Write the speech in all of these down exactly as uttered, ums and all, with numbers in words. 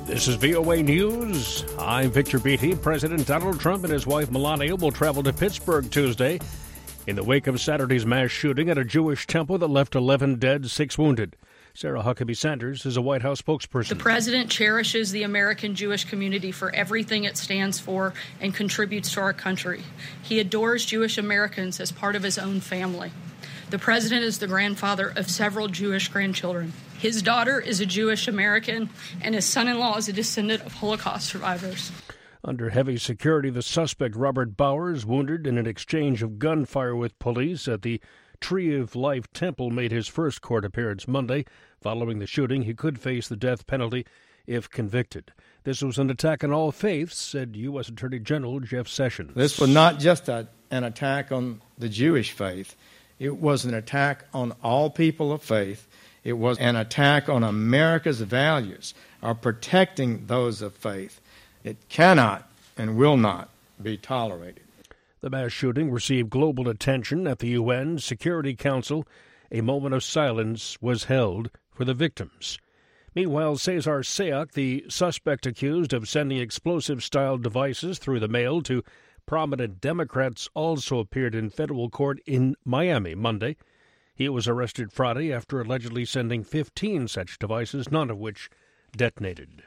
This is V O A News. I'm Victor Beatty. President Donald Trump and his wife Melania will travel to Pittsburgh Tuesday in the wake of Saturday's mass shooting at a Jewish temple that left eleven dead, six wounded. Sarah Huckabee Sanders is a White House spokesperson. The president cherishes the American Jewish community for everything it stands for and contributes to our country. He adores Jewish Americans as part of his own family. The president is the grandfather of several Jewish grandchildren. His daughter is a Jewish American, and his son-in-law is a descendant of Holocaust survivors. Under heavy security, the suspect, Robert Bowers, wounded in an exchange of gunfire with police at the Tree of Life Temple, made his first court appearance Monday. Following the shooting, he could face the death penalty if convicted. This was an attack on all faiths, said U S Attorney General Jeff Sessions. This was not just a, an attack on the Jewish faith. It was an attack on all people of faith. It was an attack on America's values of protecting those of faith. It cannot and will not be tolerated. The mass shooting received global attention at the U N Security Council. A moment of silence was held for the victims. Meanwhile, Cesar Sayoc, the suspect accused of sending explosive-style devices through the mail to prominent Democrats, also appeared in federal court in Miami Monday. He was arrested Friday after allegedly sending fifteen such devices, none of which detonated.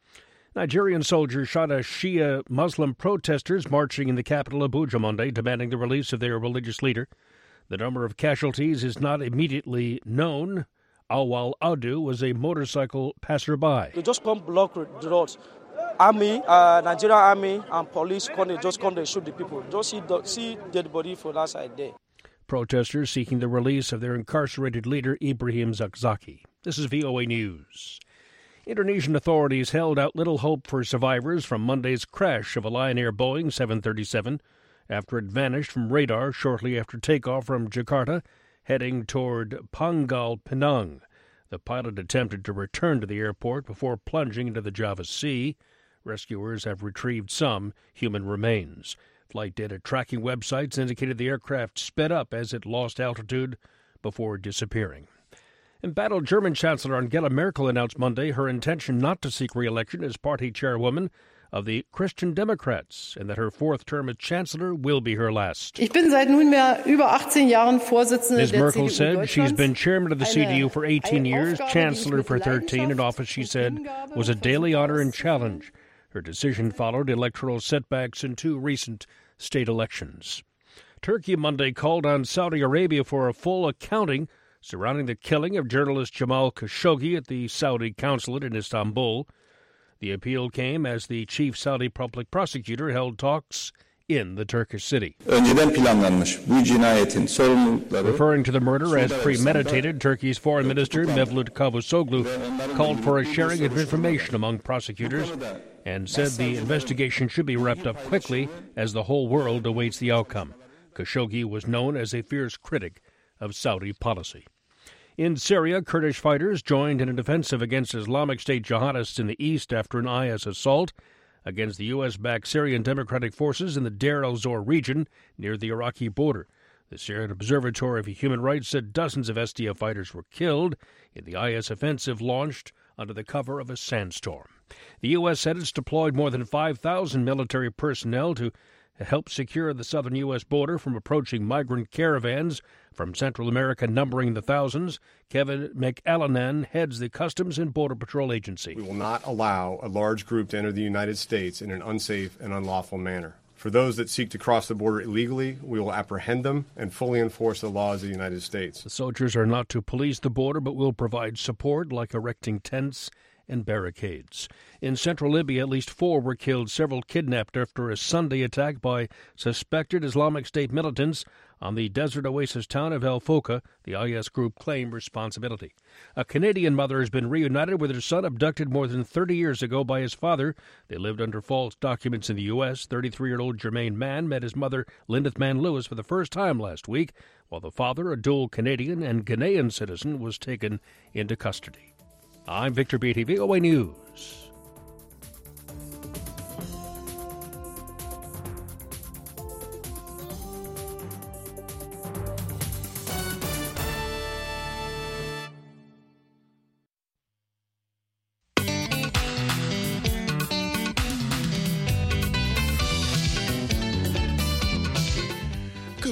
Nigerian soldiers shot at Shia Muslim protesters marching in the capital Abuja Monday, demanding the release of their religious leader. The number of casualties is not immediately known. Awal Adu was a motorcycle passerby. They just come block the roads. Army, uh, Nigerian army and police come, they just come, they shoot the people. Just see, the, see dead body for that side there. Protesters seeking the release of their incarcerated leader, Ibrahim Zakzaki. This is V O A News. Indonesian authorities held out little hope for survivors from Monday's crash of a Lion Air Boeing seven thirty-seven after it vanished from radar shortly after takeoff from Jakarta, heading toward Pangkal Pinang. The pilot attempted to return to the airport before plunging into the Java Sea. Rescuers have retrieved some human remains. Flight data tracking websites indicated the aircraft sped up as it lost altitude before disappearing. Embattled German Chancellor Angela Merkel announced Monday her intention not to seek re-election as party chairwoman of the Christian Democrats, and that her fourth term as chancellor will be her last. Ich bin seit nunmehr über achtzehn Jahren Vorsitzende Miz der Merkel C D U said she's been chairman of the C D U for eighteen eine years, Aufgabe, chancellor die ich for mit thirteen, an office she said was a daily honor and challenge. Her decision followed electoral setbacks in two recent state elections. Turkey Monday called on Saudi Arabia for a full accounting surrounding the killing of journalist Jamal Khashoggi at the Saudi consulate in Istanbul. The appeal came as the chief Saudi public prosecutor held talks in the Turkish city. Önceden planlanmış bu cinayetin sorumlulukları. Referring to the murder as premeditated, Turkey's foreign minister Mevlut Cavusoglu called for a sharing of information among prosecutors and said the investigation should be wrapped up quickly as the whole world awaits the outcome. Khashoggi was known as a fierce critic of Saudi policy. In Syria, Kurdish fighters joined in an offensive against Islamic State jihadists in the east after an I S assault against the U S-backed Syrian Democratic Forces in the Deir el-Zor region near the Iraqi border. The Syrian Observatory of Human Rights said dozens of S D F fighters were killed in the I S offensive launched under the cover of a sandstorm. The U S said it's deployed more than five thousand military personnel to help secure the southern U S border from approaching migrant caravans from Central America numbering the thousands. Kevin McAllennan heads the Customs and Border Patrol Agency. We will not allow a large group to enter the United States in an unsafe and unlawful manner. For those that seek to cross the border illegally, we will apprehend them and fully enforce the laws of the United States. The soldiers are not to police the border, but will provide support like erecting tents and barricades. In central Libya, at least four were killed, several kidnapped after a Sunday attack by suspected Islamic State militants on the desert oasis town of El Foka. The I S group claimed responsibility. A Canadian mother has been reunited with her son abducted more than thirty years ago by his father. They lived under false documents in the U S thirty-three-year-old Jermaine Mann met his mother, Lindith Mann Lewis, for the first time last week, while the father, a dual Canadian and Ghanaian citizen, was taken into custody. I'm Victor Beatty, V O A News.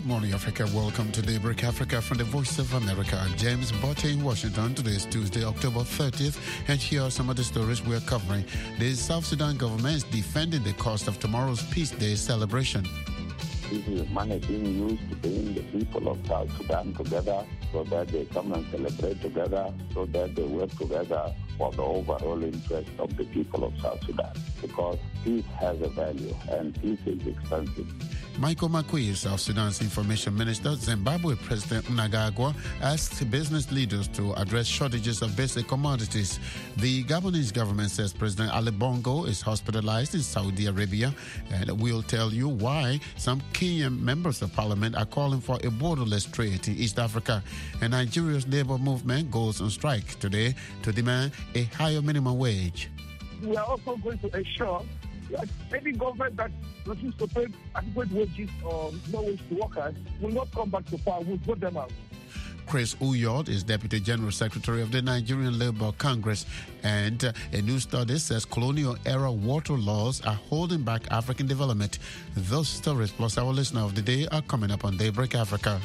morning, Africa. Welcome to Daybreak Africa from the Voice of America. James Botte in Washington. Today is Tuesday, October thirtieth, and here are some of the stories we're covering. The South Sudan government is defending the cost of tomorrow's Peace Day celebration. This is money being used to bring the people of South Sudan together so that they come and celebrate together, so that they work together for the overall interest of the people of South Sudan. Because peace has a value and peace is expensive. Michael Makui, South Sudan's information minister. Zimbabwe President Mnangagwa asked business leaders to address shortages of basic commodities. The Gabonese government says President Ali Bongo is hospitalized in Saudi Arabia, and we'll tell you why some Kenyan members of parliament are calling for a borderless trade in East Africa. And Nigeria's labor movement goes on strike today to demand a higher minimum wage. We are also going to ensure that any government that refuses to pay adequate wages or no wage to workers will not come back to power. We'll vote them out. Chris Uyod is Deputy General Secretary of the Nigerian Labour Congress, and uh, a new study says colonial-era water laws are holding back African development. Those stories plus our listener of the day are coming up on Daybreak Africa.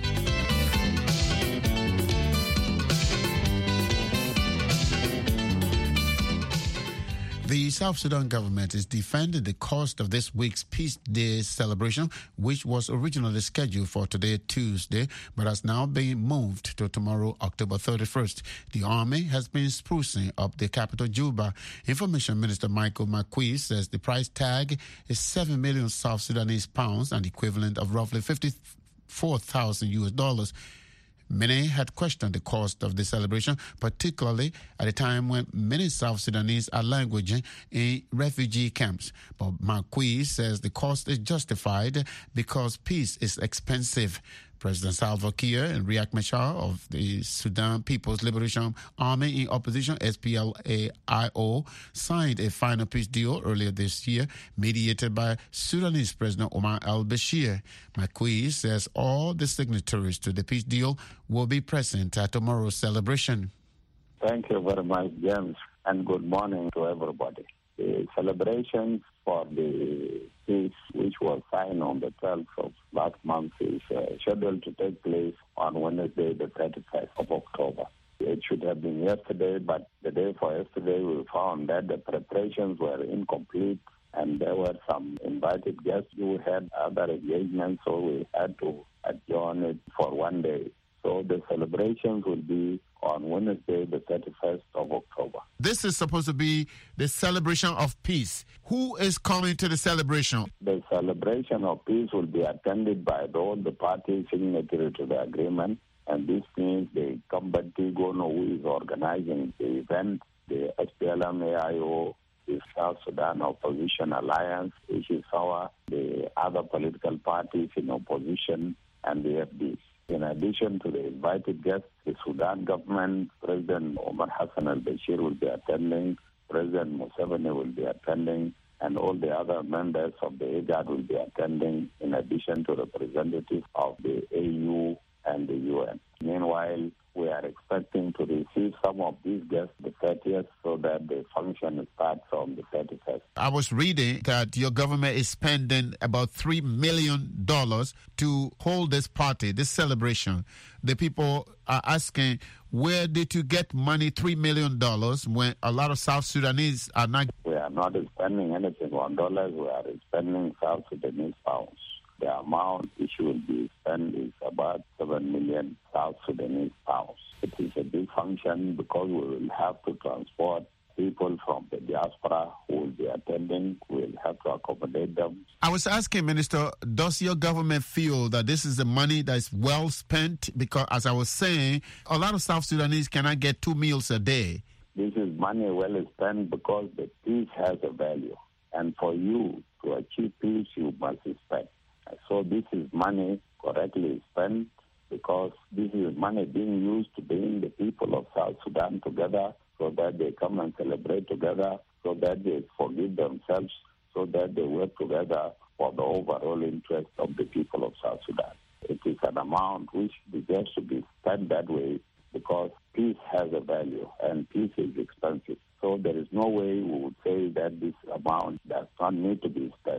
The South Sudan government is defending the cost of this week's Peace Day celebration, which was originally scheduled for today, Tuesday, but has now been moved to tomorrow, October thirty-first. The army has been sprucing up the capital, Juba. Information Minister Michael Makui says the price tag is seven million South Sudanese pounds, an equivalent of roughly fifty-four thousand U S dollars. Many had questioned the cost of the celebration, particularly at a time when many South Sudanese are languishing in refugee camps. But Makui says the cost is justified because peace is expensive. President Salva Kiir and Riek Machar of the Sudan People's Liberation Army in opposition, S P L A I O, signed a final peace deal earlier this year, mediated by Sudanese President Omar al-Bashir. Makui says all the signatories to the peace deal will be present at tomorrow's celebration. Thank you very much, James, and good morning to everybody. The celebrations for the peace, which was signed on the twelfth of last month, is uh, scheduled to take place on Wednesday, the thirty-first of October. It should have been yesterday, but the day for yesterday we found that the preparations were incomplete and there were some invited guests who had other engagements, so we had to adjourn it for one day. So the celebrations will be on Wednesday, the thirty-first of October. This is supposed to be the celebration of peace. Who is coming to the celebration? The celebration of peace will be attended by all the parties signatory to the agreement, and this means the Kambati Gono, who is organizing the event, the S P L M A I O, the South Sudan Opposition Alliance, which is our, the other political parties in opposition, and the F Ds. In addition to the invited guests, the Sudan government, President Omar Hassan al-Bashir will be attending, President Museveni will be attending, and all the other members of the IGAD will be attending, in addition to representatives of the A U and the U N. Meanwhile, we are expecting to receive some of these guests the thirtieth so that the function starts on the thirty-first. I was reading that your government is spending about three million dollars to hold this party, this celebration. The people are asking, where did you get money, three million dollars, when a lot of South Sudanese are not? We are not spending anything on dollars. We are spending South Sudanese pounds. The amount which will be spent is about seven million South Sudanese pounds. It is a big function because we will have to transport people from the diaspora who will be attending. We will have to accommodate them. I was asking, Minister, does your government feel that this is the money that is well spent? Because, as I was saying, a lot of South Sudanese cannot get two meals a day. This is money well spent because the peace has a value. And for you to achieve peace, you must spend. So this is money correctly spent because this is money being used to bring the people of South Sudan together so that they come and celebrate together, so that they forgive themselves, so that they work together for the overall interest of the people of South Sudan. It is an amount which deserves to be spent that way because peace has a value and peace is expensive. So there is no way we would say that this amount does not need to be spent. We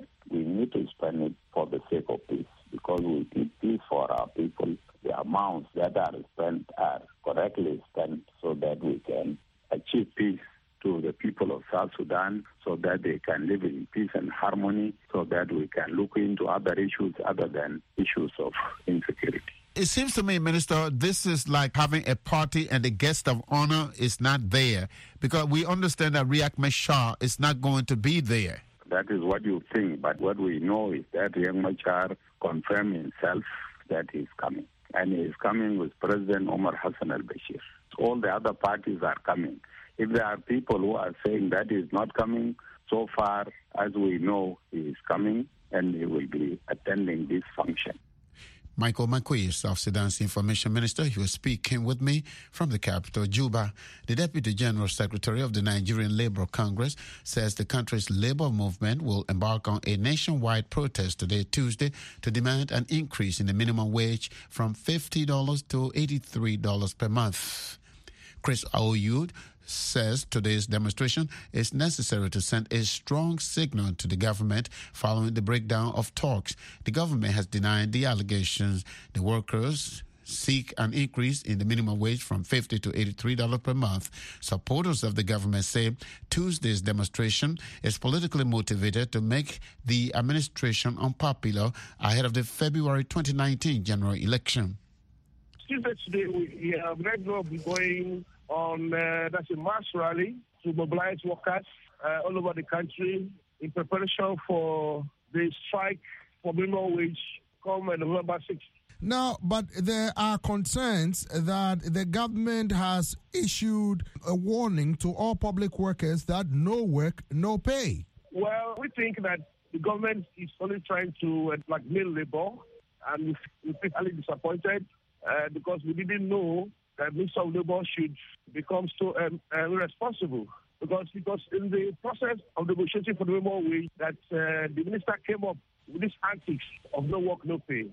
need to spend it for the sake of peace, because we need peace for our people. The amounts that are spent are correctly spent so that we can achieve peace to the people of South Sudan, so that they can live in peace and harmony, so that we can look into other issues other than issues of insecurity. It seems to me, Minister, this is like having a party and the guest of honor is not there, because we understand that Riek Machar is not going to be there. That is what you think, but what we know is that Riek Machar confirmed himself that he's coming, and he is coming with President Omar Hassan al-Bashir. All the other parties are coming. If there are people who are saying that he is not coming, so far as we know, he is coming and he will be attending this function. Michael Makui, South Sudan's information minister, he was speaking with me from the capital, Juba. The Deputy General Secretary of the Nigerian Labour Congress says the country's labour movement will embark on a nationwide protest today, Tuesday, to demand an increase in the minimum wage from fifty dollars to eighty-three dollars per month. Chris Aoyud says today's demonstration is necessary to send a strong signal to the government following the breakdown of talks. The government has denied the allegations. The workers seek an increase in the minimum wage from fifty dollars to eighty-three dollars per month. Supporters of the government say Tuesday's demonstration is politically motivated to make the administration unpopular ahead of the February twenty nineteen general election. Tuesday today we have regularly been going on uh, that's a mass rally to mobilize workers uh, all over the country in preparation for the strike for minimum wage come November sixth. Now, but there are concerns that the government has issued a warning to all public workers that no work, no pay. Well, we think that the government is only trying to uh, blackmail labor, and we're highly disappointed uh, because we didn't know that Minister of Labour should become so um, uh, irresponsible. Because because in the process of negotiating for the minimum wage, that uh, the minister came up with this antics of no work, no pay.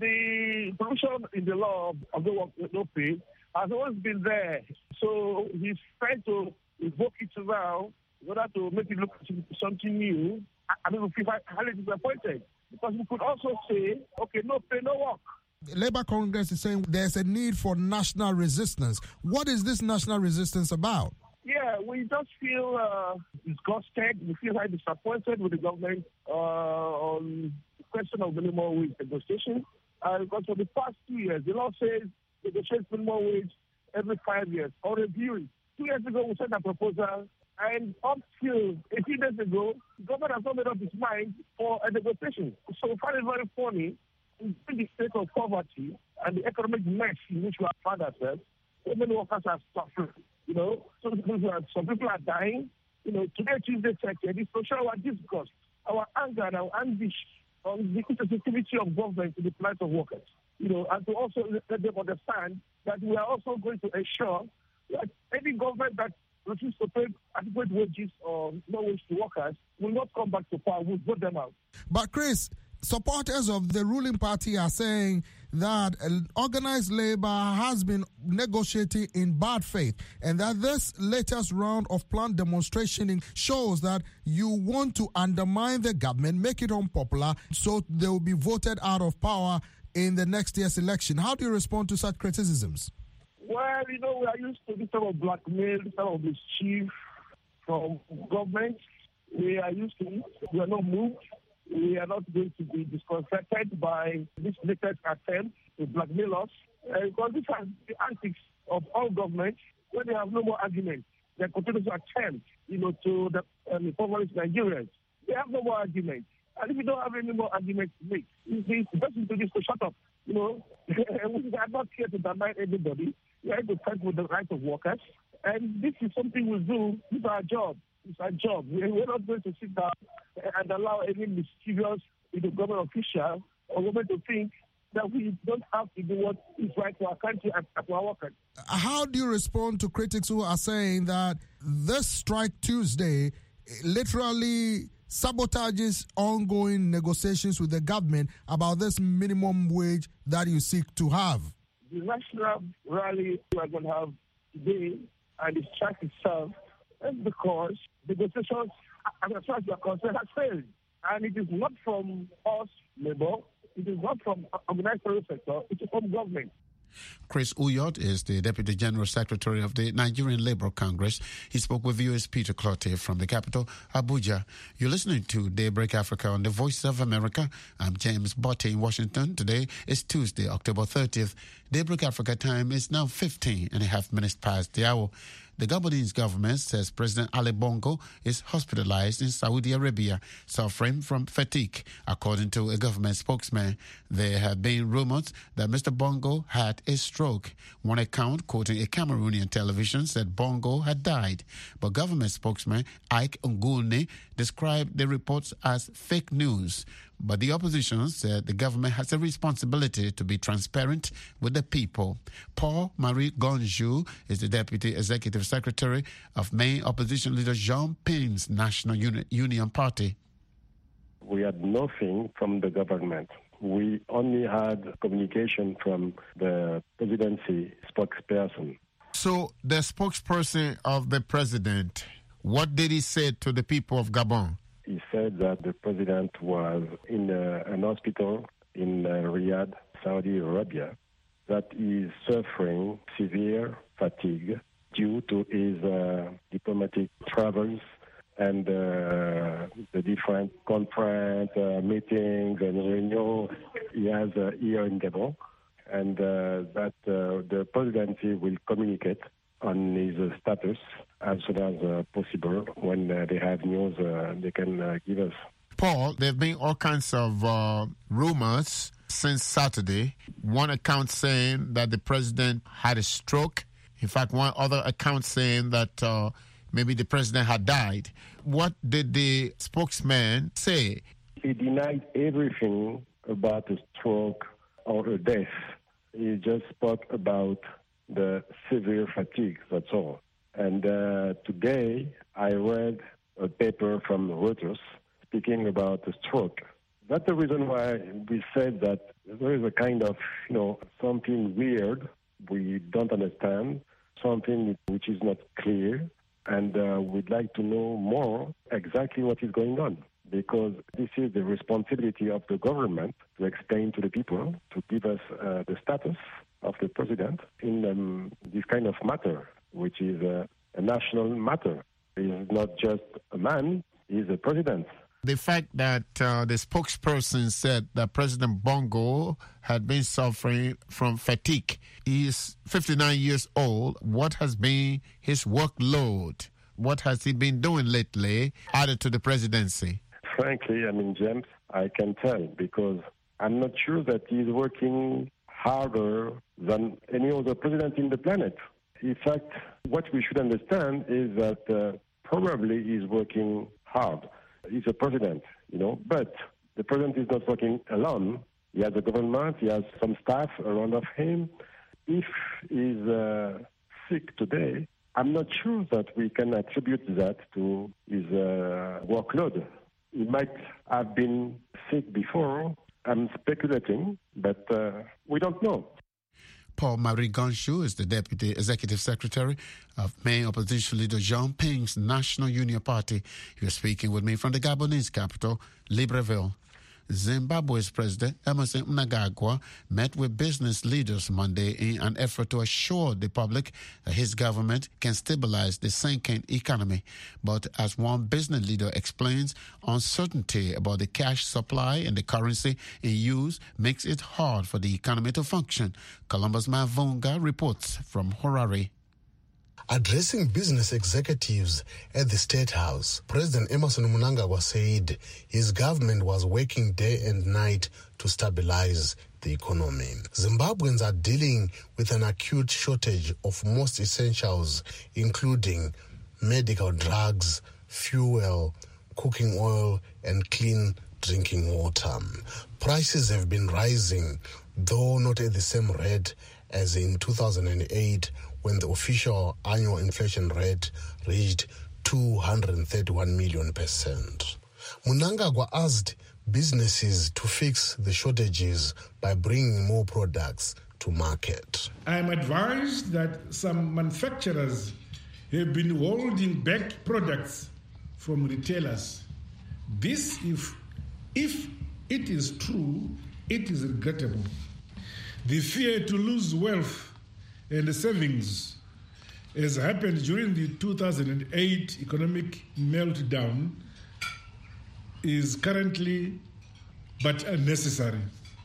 The provision in the law of no work, no pay has always been there. So he's trying to invoke it now in order to make it look something new. I mean, we feel highly disappointed. Because we could also say, okay, no pay, no work. The Labour Congress is saying there's a need for national resistance. What is this national resistance about? Yeah, we just feel uh, disgusted. We feel very disappointed with the government uh, on the question of minimum wage negotiation. Uh, because for the past two years, the law says negotiate minimum wage every five years or review it. Two years ago, we sent a proposal, and up till a few days ago, the government has not made up its mind for a negotiation. So we find it very funny. In the state of poverty and the economic mess in which we have found ourselves, so many workers are suffering. You know, some people are, some people are dying. You know, today, Tuesday, second, this will show our disgust, our anger, and our anguish on the insensitivity of government to the plight of workers. You know, and to also let them understand that we are also going to ensure that any government that refuses to pay adequate wages or no wage to workers will not come back to power. We'll vote them out. But Chris, supporters of the ruling party are saying that organized labor has been negotiating in bad faith, and that this latest round of planned demonstration shows that you want to undermine the government, make it unpopular, so they will be voted out of power in the next year's election. How do you respond to such criticisms? Well, you know, we are used to this type of blackmail, this type of mischief from government. We are used to it. We are not moved. We are not going to be disconcerted by this latest attempt to blackmail us. Uh, because these are the antics of all governments when they have no more arguments. They continue to attempt, you know, to the um, impoverish Nigerians. They have no more arguments. And if you don't have any more arguments to make, it's best to just to shut up. You know, we are not here to deny anybody. We are here to fight for the rights of workers. And this is something we do. This is our job. It's our job. We're not going to sit down and allow any mischievous you know, government official or government to think that we don't have to do what is right for our country and for our workers. How do you respond to critics who are saying that this strike Tuesday literally sabotages ongoing negotiations with the government about this minimum wage that you seek to have? The national rally we are going to have today and the strike itself is because negotiations, as far as we are concerned, has failed. And it is not from us, Labour. It is not from organized terrorist sector. It is from government. Chris Uyot is the Deputy General Secretary of the Nigerian Labour Congress. He spoke with U S Peter Clottey from the capital, Abuja. You're listening to Daybreak Africa on the Voice of America. I'm James Botte in Washington. Today is Tuesday, October thirtieth. Daybreak Africa time is now fifteen and a half minutes past the hour. The Gabonese government says President Ali Bongo is hospitalized in Saudi Arabia, suffering from fatigue. According to a government spokesman, there have been rumors that Mister Bongo had a stroke. One account, quoting a Cameroonian television, said Bongo had died. But government spokesman Ike Ngulni described the reports as fake news. But the opposition said the government has a responsibility to be transparent with the people. Paul-Marie Gonjou is the Deputy Executive Secretary of main opposition leader Jean Pin's National Uni- Union Party. We had nothing from the government. We only had communication from the presidency spokesperson. So the spokesperson of the president, what did he say to the people of Gabon? He said that the president was in a, an hospital in uh, Riyadh, Saudi Arabia, that he is suffering severe fatigue due to his uh, diplomatic travels and uh, the different conference, uh, meetings and reunions he has uh, here in Gabon, and uh, that uh, the presidency will communicate on his uh, status as soon as uh, possible. When uh, they have news, uh, they can uh, give us. Paul, there have been all kinds of uh, rumors since Saturday. One account saying that the president had a stroke. In fact, one other account saying that uh, maybe the president had died. What did the spokesman say? He denied everything about a stroke or a death. He just spoke about the severe fatigue, that's all. And uh, today I read a paper from Reuters speaking about a stroke. That's the reason why we said that there is a kind of, you know, something weird we don't understand, something which is not clear, and uh, we'd like to know more exactly what is going on, because this is the responsibility of the government to explain to the people, to give us uh, the status of the president in um, this kind of matter, which is uh, a national matter. He is not just a man, he is a president. The fact that uh, the spokesperson said that President Bongo had been suffering from fatigue. He is fifty-nine years old. What has been his workload? What has he been doing lately added to the presidency? Frankly, I mean, James, I can tell because I'm not sure that he's working harder than any other president in the planet. In fact, what we should understand is that uh, probably he's working hard. He's a president, you know, but the president is not working alone. He has a government, he has some staff around of him. If he's uh, sick today, I'm not sure that we can attribute that to his uh, workload. He might have been sick before. I'm speculating, but uh, we don't know. Paul-Marie Gonjou is the Deputy Executive Secretary of main opposition leader Jean Pin's National Union Party. He was speaking with me from the Gabonese capital, Libreville. Zimbabwe's President Emmerson Mnangagwa met with business leaders Monday in an effort to assure the public that his government can stabilize the sinking economy. But as one business leader explains, uncertainty about the cash supply and the currency in use makes it hard for the economy to function. Columbus Mavunga reports from Harare. Addressing business executives at the State House, President Emmerson Mnangagwa said his government was working day and night to stabilize the economy. Zimbabweans are dealing with an acute shortage of most essentials, including medical drugs, fuel, cooking oil, and clean drinking water. Prices have been rising, though not at the same rate as in two thousand eight, when the official annual inflation rate reached two hundred thirty-one million percent. Mnangagwa asked businesses to fix the shortages by bringing more products to market. I am advised that some manufacturers have been holding back products from retailers. This, if If it is true, it is regrettable. The fear to lose wealth and savings, as happened during the two thousand eight economic meltdown, is currently but unnecessary.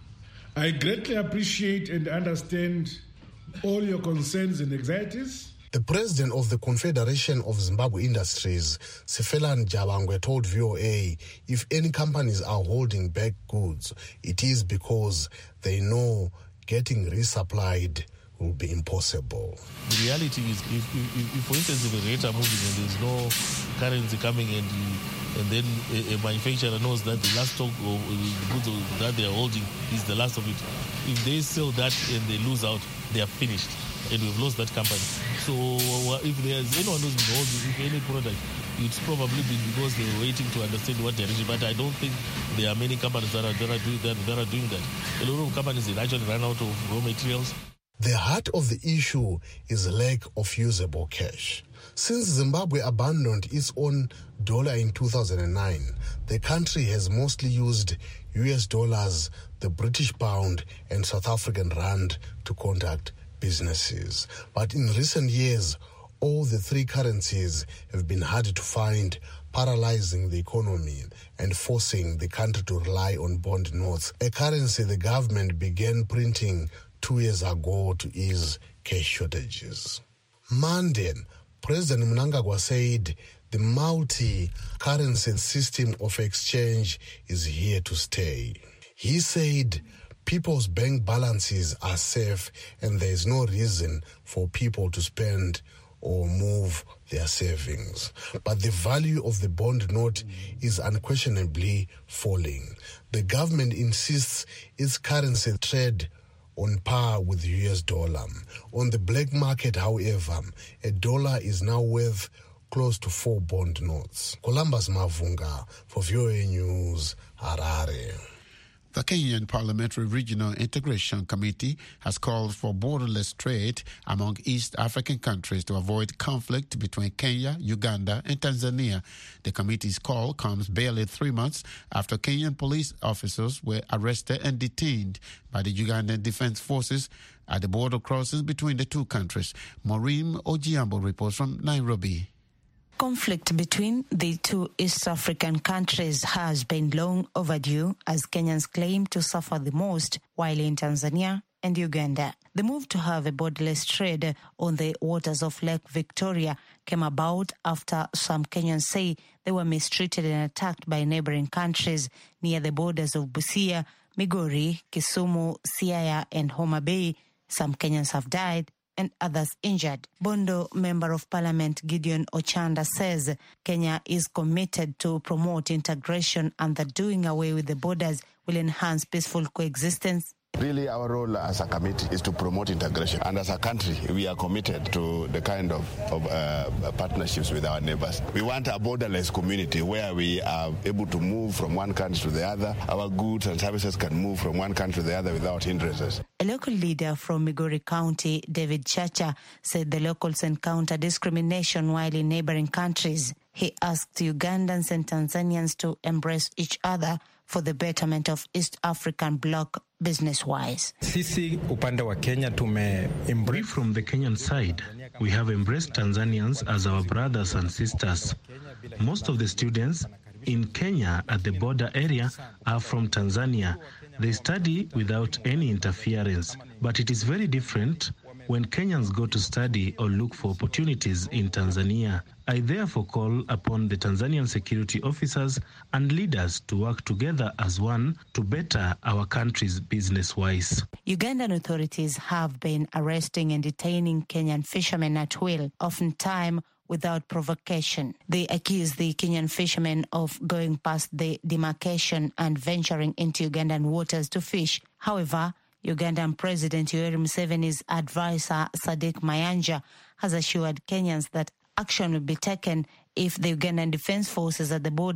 I greatly appreciate and understand all your concerns and anxieties. The president of the Confederation of Zimbabwe Industries, Sifelani Jabangwe, told V O A if any companies are holding back goods, it is because they know getting resupplied will be impossible. The reality is, if, if, if for instance, if the rate are moving and there's no currency coming and and then a, a manufacturer knows that the last stock of the goods that they are holding is the last of it, if they sell that and they lose out, they are finished and we've lost that company. So if there's anyone who's been holding if any product, it's probably been because they were waiting to understand what direction. But I don't think there are many companies that are, that are, doing, that, that are doing that. A lot of companies they actually run out of raw materials. The heart of the issue is lack of usable cash. Since Zimbabwe abandoned its own dollar in two thousand nine, the country has mostly used U S dollars, the British pound, and South African rand to conduct businesses. But in recent years, all the three currencies have been hard to find, paralyzing the economy and forcing the country to rely on bond notes, a currency the government began printing two years ago to ease cash shortages. Monday, President Mnangagwa said the multi-currency system of exchange is here to stay. He said people's bank balances are safe and there is no reason for people to spend or move their savings. But the value of the bond note is unquestionably falling. The government insists its currency trade on par with the U S dollar. On the black market, however, a dollar is now worth close to four bond notes. Columbus Mavunga for V O A News, Harare. The Kenyan Parliamentary Regional Integration Committee has called for borderless trade among East African countries to avoid conflict between Kenya, Uganda, and Tanzania. The committee's call comes barely three months after Kenyan police officers were arrested and detained by the Ugandan Defense Forces at the border crossings between the two countries. Maureen Ojiambo reports from Nairobi. Conflict between the two East African countries has been long overdue as Kenyans claim to suffer the most, while in Tanzania and Uganda. The move to have a borderless trade on the waters of Lake Victoria came about after some Kenyans say they were mistreated and attacked by neighboring countries near the borders of Busia, Migori, Kisumu, Siaya, and Homa Bay. Some Kenyans have died and others injured. Bondo Member of Parliament Gideon Ochanda says Kenya is committed to promote integration and that doing away with the borders will enhance peaceful coexistence. Really, our role as a committee is to promote integration. And as a country, we are committed to the kind of, of uh, partnerships with our neighbors. We want a borderless community where we are able to move from one country to the other. Our goods and services can move from one country to the other without hindrances. A local leader from Migori County, David Chacha, said the locals encounter discrimination while in neighboring countries. He asked Ugandans and Tanzanians to embrace each other for the betterment of East African bloc business-wise. Sisi upande wa Kenya tume We from the Kenyan side, we have embraced Tanzanians as our brothers and sisters. Most of the students in Kenya at the border area are from Tanzania. They study without any interference, but it is very different when Kenyans go to study or look for opportunities in Tanzania. I therefore call upon the Tanzanian security officers and leaders to work together as one to better our country's business-wise. Ugandan authorities have been arresting and detaining Kenyan fishermen at will, oftentimes without provocation. They accuse the Kenyan fishermen of going past the demarcation and venturing into Ugandan waters to fish. However, Ugandan President Yoweri Museveni's advisor, Sadiq Mayanja, has assured Kenyans that action will be taken if the Ugandan Defense Forces at the borders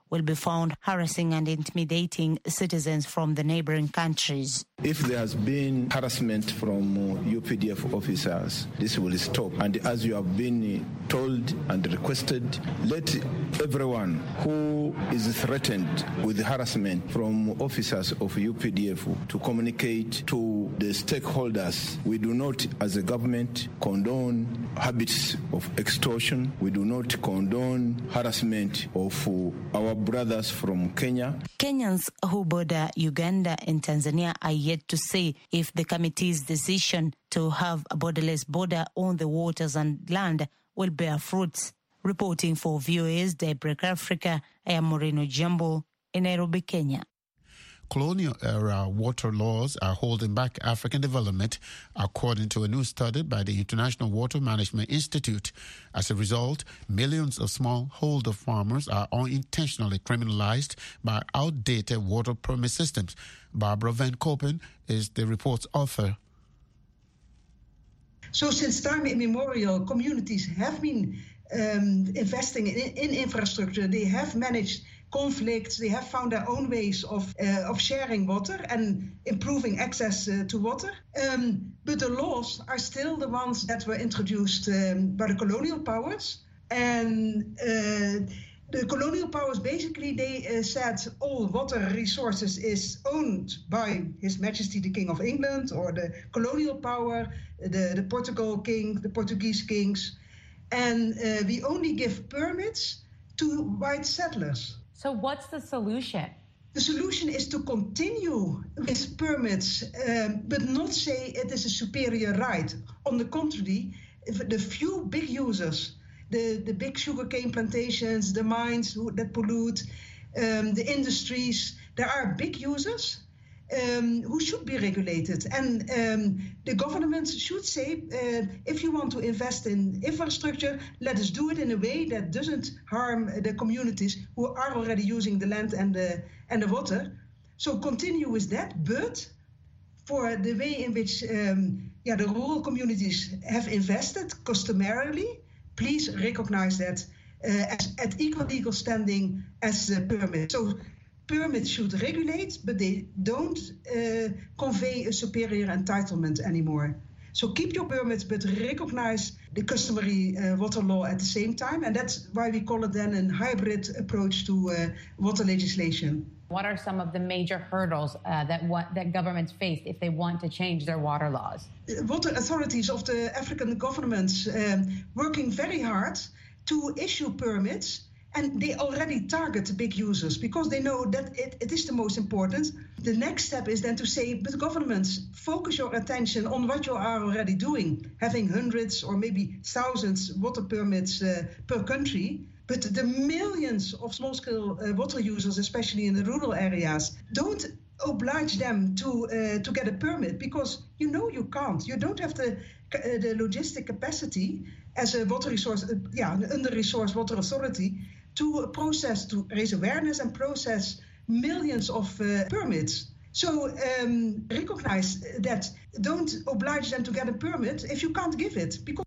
will be found harassing and intimidating citizens from the neighboring countries. If there has been harassment from uh, U P D F officers, this will stop. And as you have been told and requested, let everyone who is threatened with harassment from officers of U P D F to communicate to the stakeholders. We do not, as a government, condone habits of extortion. We do not condone harassment of uh, our brothers from Kenya. Kenyans who border Uganda and Tanzania are yet to say if the committee's decision to have a borderless border on the waters and land will bear fruits. Reporting for V O A's Daybreak Africa, I am Moreno Jumbo in Nairobi, Kenya. Colonial-era water laws are holding back African development, according to a new study by the International Water Management Institute. As a result, millions of smallholder farmers are unintentionally criminalized by outdated water permit systems. Barbara Van Koppen is the report's author. So since time immemorial, communities have been um, investing in, in infrastructure. They have managed conflicts. They have found their own ways of uh, of sharing water and improving access uh, to water. Um, but the laws are still the ones that were introduced um, by the colonial powers. And uh, the colonial powers, basically, they uh, said all water resources is owned by His Majesty the King of England or the colonial power, the, the Portugal king, the Portuguese kings. And uh, we only give permits to white settlers. So what's the solution? The solution is to continue with permits, um, but not say it is a superior right. On the contrary, the few big users, the, the big sugarcane plantations, the mines who, that pollute, um, the industries, there are big users um, who should be regulated. And um, the government should say, uh, if you want to invest in infrastructure, let us do it in a way that doesn't harm the communities who are already using the land and the, and the water. So continue with that, but for the way in which um, yeah, the rural communities have invested customarily, please recognize that uh, as, at equal legal standing as a permit. So permits should regulate, but they don't uh, convey a superior entitlement anymore. So keep your permits, but recognize the customary uh, water law at the same time. And that's why we call it then a hybrid approach to uh, water legislation. What are some of the major hurdles uh, that what, that governments face if they want to change their water laws? Water authorities of the African governments um, working very hard to issue permits. And they already target big users because they know that it, it is the most important. The next step is then to say, but governments, focus your attention on what you are already doing, having hundreds or maybe thousands water permits uh, per country. But the millions of small-scale uh, water users, especially in the rural areas, don't oblige them to uh, to get a permit because you know you can't. You don't have the uh, the logistic capacity as a water resource, uh, yeah, an under-resourced water authority to process, to raise awareness and process millions of uh, permits. So um, recognize that. Don't oblige them to get a permit if you can't give it. Because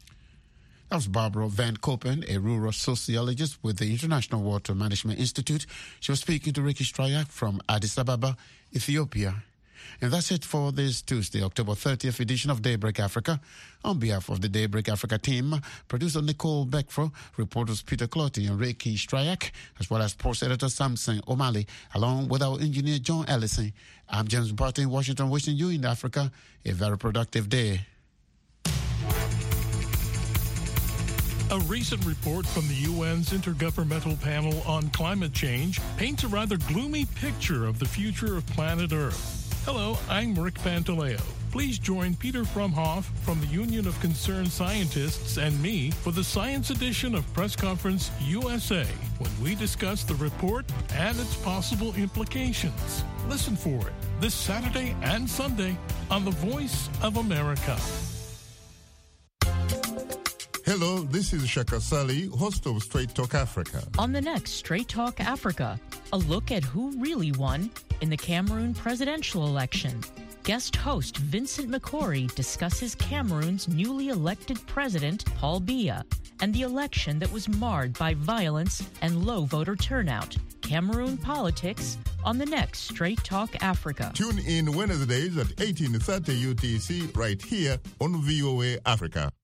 That was Barbara Van Koppen, a rural sociologist with the International Water Management Institute. She was speaking to Ricky Stryak from Addis Ababa, Ethiopia. And that's it for this Tuesday, October thirtieth edition of Daybreak Africa. On behalf of the Daybreak Africa team, producer Nicole Beckfro, reporters Peter Clotty and Ricky Stryak, as well as sports editor Samson O'Malley, along with our engineer John Ellison. I'm James Barton in Washington, wishing you in Africa a very productive day. A recent report from the U N's Intergovernmental Panel on Climate Change paints a rather gloomy picture of the future of planet Earth. Hello, I'm Rick Pantaleo. Please join Peter Frumhoff from the Union of Concerned Scientists and me for the Science Edition of Press Conference U S A, when we discuss the report and its possible implications. Listen for it this Saturday and Sunday on The Voice of America. Hello, this is Shaka Sali, host of Straight Talk Africa. On the next Straight Talk Africa, a look at who really won in the Cameroon presidential election. Guest host Vincent McCory discusses Cameroon's newly elected president, Paul Biya, and the election that was marred by violence and low voter turnout. Cameroon politics on the next Straight Talk Africa. Tune in Wednesdays at eighteen thirty U T C right here on V O A Africa.